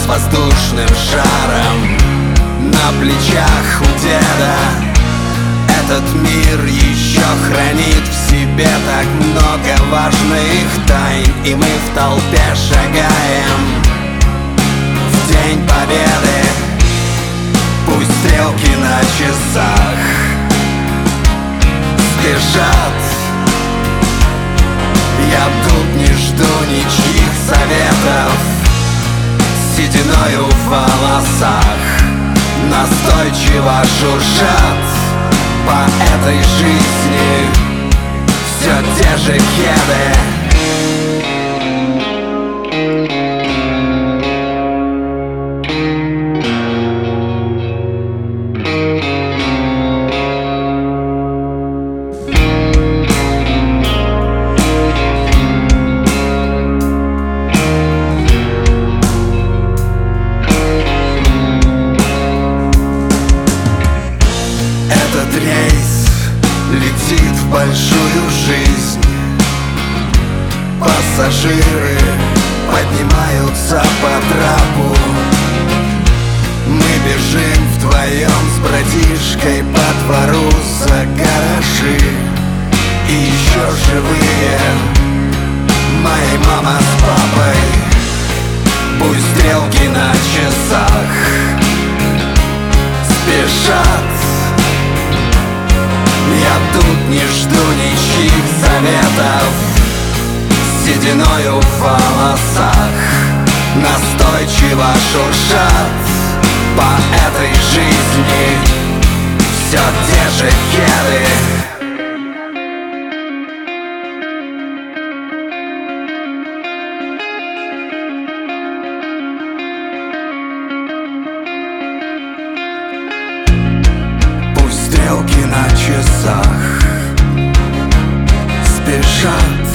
с воздушным шаром на плечах у деда. Этот мир еще хранит в себе так много важных тайн, и мы в толпе шагаем в День Победы. Пусть стрелки на часах спешат, я тут не жду ничьих советов. Сединою в волосах настойчиво шуршат по этой жизни все те же кеды. Летит в большую жизнь, пассажиры поднимаются по трапу. Мы бежим вдвоем с братишкой по двору за гаражи. И еще живые моя мама с папой. Пусть стрелки на часах спешат, я тут не жду ничьих советов. Сединою в волосах настойчиво шуршат по этой жизни все те же кеды. Стрелки на часах спешат,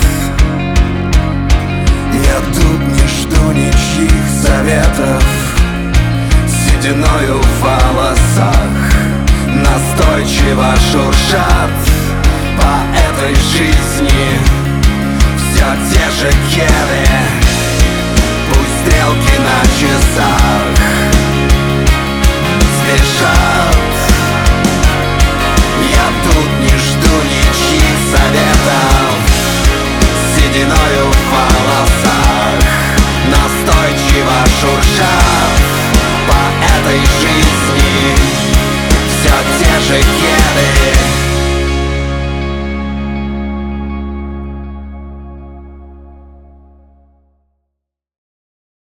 я тут не жду ничьих советов. Сединою в волосах настойчиво шуршат по этой жизни все те же кеды. Пусть стрелки на часах спешат, я тут не жду ничьих советов. Сединою в волосах настойчиво шуршат по этой жизни все те же кеды.